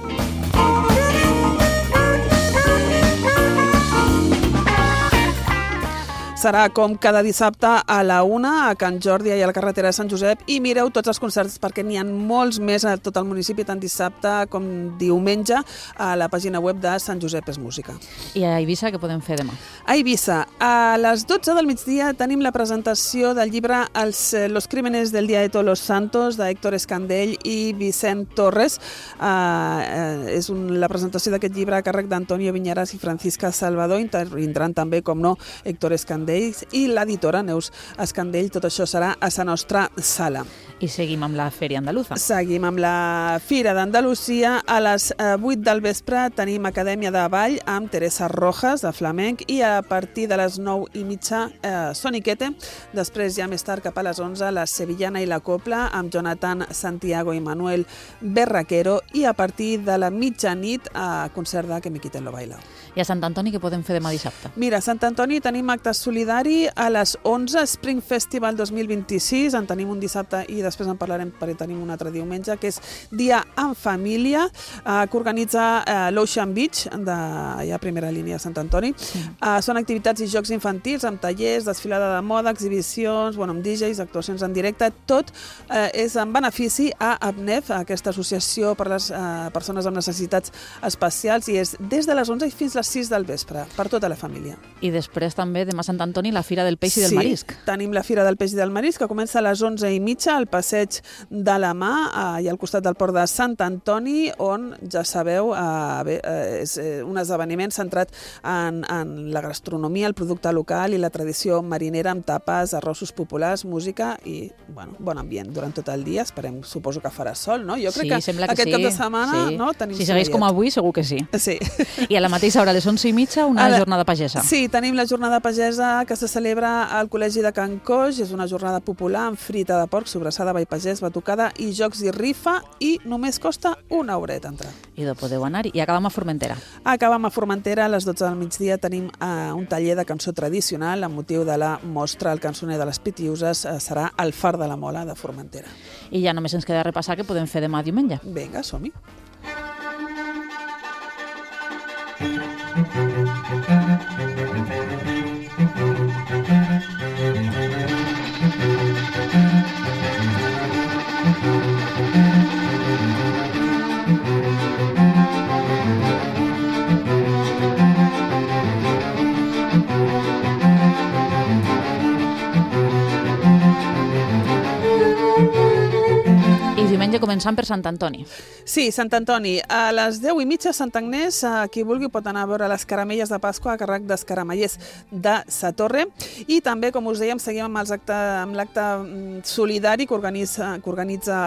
Serà com cada dissabte a la una a Can Jordi i a la carretera de Sant Josep i mireu tots els concerts perquè n'hi ha molts més a tot el municipi, tant dissabte com diumenge a la pàgina web de Sant Josep és Música. I a Eivissa què podem fer demà? A Eivissa, a les dotze del migdia tenim la presentació del llibre Els, Los crímenes del día de todos los santos de Héctor Escandell i Vicent Torres. Uh, és un, la presentació d'aquest llibre a càrrec d'Antonio Viñaras i Francisca Salvador. Intervindran també, com no, Héctor Escandell Escandells i l'editora Neus Escandell. Tot això serà a la nostra sala. I seguim amb la Fèria Andaluza. Seguim amb la Fira d'Andalusia. A les vuit del vespre tenim Acadèmia de Ball amb Teresa Rojas, de flamenc, i a partir de les nou i mitja eh, Soniquete. Després, ja més tard, cap a les onze, la Sevillana i la Copla amb Jonathan Santiago i Manuel Berraquero, i a partir de la mitjanit a concert de Que me quiten lo bailao. I a Sant Antoni què podem fer demà dissabte? Mira, a Sant Antoni tenim acte solidari a les onze, Spring Festival dos mil vint-i-sis, en tenim un dissabte i després en parlarem perquè tenim un altre diumenge, que és Dia en Família, eh, que organitza eh, l'Ocean Beach, de ja primera línia a Sant Antoni. Sí. Eh, són activitats i jocs infantils amb tallers, desfilada de moda, exhibicions, bueno, amb D Js, actuacions en directe, tot eh, és en benefici a APNEF, aquesta associació per les eh, persones amb necessitats especials, i és des de les onze fins a les sis del vespre, per tota la família. I després també demà a Sant Antoni la Fira del Peix i del sí, Marisc. Tenim la Fira del Peix i del Marisc, que comença a les onze i mitja al passeig de la Mà, eh, i al costat del port de Sant Antoni, on, ja sabeu, eh, bé, eh, és un esdeveniment centrat en, en la gastronomia, el producte local i la tradició marinera, amb tapes, arrossos populars, música i, bueno, bon ambient durant tot el dia. Esperem, suposo que farà sol, no? Jo crec sí, que, sembla que aquest sí. cap de setmana sí. no, tenim si segueix com avui, segur que sí. Sí. I a la mateixa hora, a les onze i mitja, una la... jornada pagesa. Sí, tenim la jornada pagesa que se celebra al Col·legi de Can Coix. És una jornada popular amb frita de porc, sobrassada, ball pagès, batucada i jocs i rifa, i només costa una horeta entrar. I de podeu anar-hi. I acabem a Formentera. Acabem a Formentera, a les dotze del migdia tenim uh, un taller de cançó tradicional amb motiu de la mostra El cançoner de les Pitiuses. Uh, serà al Far de la Mola de Formentera. I ja només ens queda repassar què podem fer demà diumenge. Vinga, som-hi. Diumenge començant per Sant Antoni. Sí, Sant Antoni. A les deu i mitja, Sant Agnès, qui vulgui pot anar a veure les caramelles de Pasqua a càrrec dels caramellers de Sa Torre. I també, com us dèiem, seguim amb els acte, amb l'acte solidari que organitza, que organitza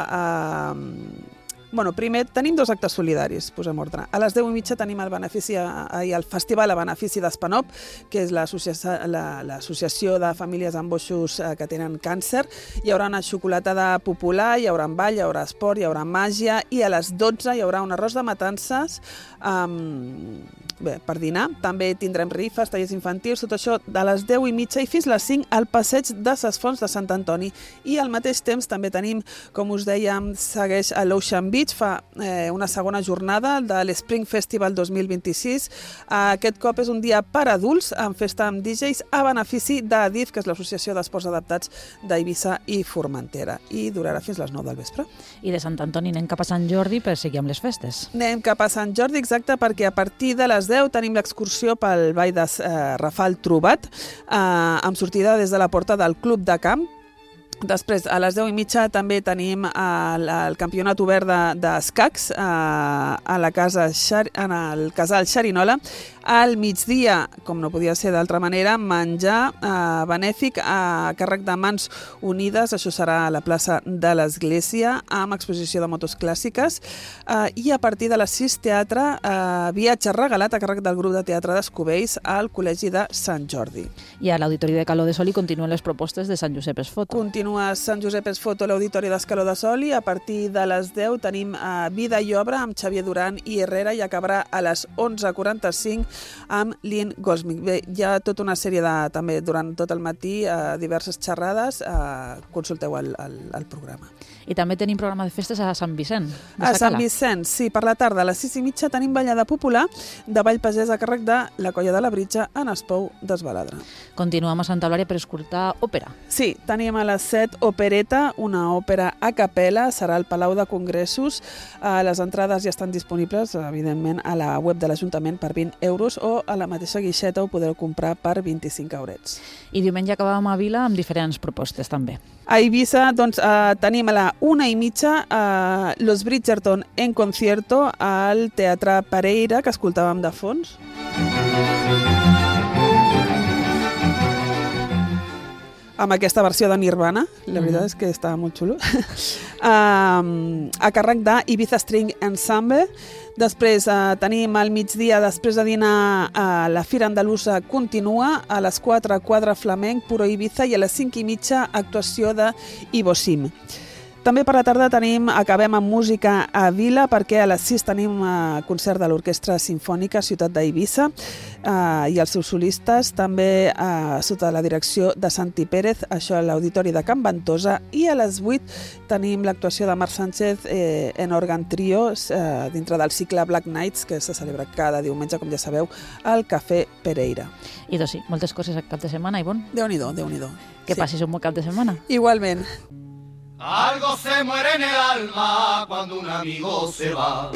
eh, Bueno, primer tenim dos actes solidaris, posem ordre. A les deu i mitja tenim el, benefici, eh, el festival a benefici d'Espanop, que és l'associació de famílies amb boixos eh, que tenen càncer. Hi haurà una xocolatada popular, hi haurà ball, hi haurà esport, hi haurà màgia, i a les dotze hi haurà un arròs de matances um, bé, per dinar. També tindrem rifes, tallers infantils, tot això de les deu i mitja i fins a les cinc al passeig de ses Fonts de Sant Antoni. I al mateix temps també tenim, com us dèiem, segueix a l'Ocean Beach, fa eh, una segona jornada de l'Spring Festival dos mil vint-i-sis. Aquest cop és un dia per adults, amb festa amb D Js, a benefici d'Adif, que és l'Associació d'Esports Adaptats d'Eivissa i Formentera. I durarà fins a les nou del vespre. I de Sant Antoni anem cap a Sant Jordi per seguir amb les festes. Anem cap a Sant Jordi, exacte, perquè a partir de les deu tenim l'excursió pel Vall de eh, Rafal Trobat, eh, amb sortida des de la porta del Club de Camp. Després, a les deu i mitja, també tenim el, el campionat obert d'escacs de, a, a la casa, en el casal Xerinola. Al migdia, com no podia ser d'altra manera, menjar eh, benèfic a càrrec de Mans Unides. Això serà a la plaça de l'Església, amb exposició de motos clàssiques. Eh, I a partir de les sis, teatre, eh, viatge regalat a càrrec del grup de teatre d'Escubells al Col·legi de Sant Jordi. I a l'Auditori de Caló de Soli continuen les propostes de Sant Josep Esfoto. Continua Sant Josep Esfoto a l'Auditori d'Escaló de Soli. A partir de les deu tenim eh, Vida i Obra amb Xavier Duran i Herrera, i acabarà a les onze quaranta-cinc amb Lynn Goldsmith. Bé, hi ha tota una sèrie de, també durant tot el matí, eh, diverses xerrades, eh, consulteu el, el, el programa. I també tenim programa de festes a Sant Vicent. A Sant Vicent, sí, per la tarda, a les sis i mitja tenim ballada popular de ball pagès a càrrec de la Colla de la Britja en Espou d'Esbaladre. Continuem a Santa Eulàlia per escoltar òpera. Sí, tenim a les set Opereta, una òpera a capella, serà al Palau de Congressos. Les entrades ja estan disponibles, evidentment, a la web de l'Ajuntament per vint euros, o a la mateixa guixeta ho podeu comprar per vint-i-cinc eurets. I diumenge acabàvem a Vila amb diferents propostes també. A Eivissa doncs, eh, tenim a la una i mitja eh, Los Bridgerton en concierto al Teatre Pereira, que escoltàvem de fons. amb aquesta versió de Nirvana, la veritat mm. és que està molt xulo, um, a càrrec de Ibiza String Ensemble. Després eh, tenim al migdia, després de dinar, eh, la Fira Andalusa continua, a les quatre quadre flamenc, Puro Ibiza, i a les cinc i mitja actuació de Ibosim. També per la tarda tenim, acabem amb música a Vila, perquè a les sis tenim eh, concert de l'Orquestra Simfònica Ciutat d'Eivissa eh, i els seus solistes, també eh, sota la direcció de Santi Pérez, això a l'Auditori de Can Ventosa, i a les vuit tenim l'actuació de Marc Sánchez eh, en òrgan trio eh, dintre del cicle Black Nights, que se celebra cada diumenge, com ja sabeu, al Cafè Pereira. I doncs sí, moltes coses al cap de setmana, Ivonne. Déu-n'hi-do, Déu-n'hi-do. Que sí. Passis un bon cap de setmana. Igualment. Algo se muere en el alma cuando un amigo se va.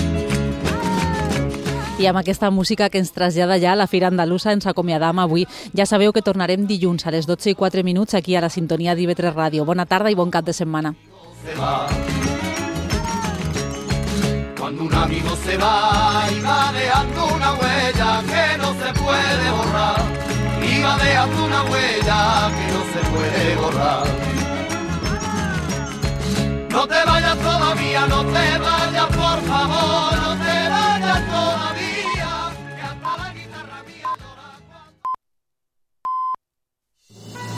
I amb aquesta música que ens trasllada ja a la Fira Andalusa ens acomiadam avui. Ja sabeu que tornarem dilluns a les dotze i quatre minuts aquí a la sintonia d'I V tres Ràdio. Bona tarda i bon cap de setmana. Se va. Cuando un amigo se va y va dejando una huella que no se puede borrar. Y va dejando una huella que no se puede borrar. No te vayas todavía, no te vayas.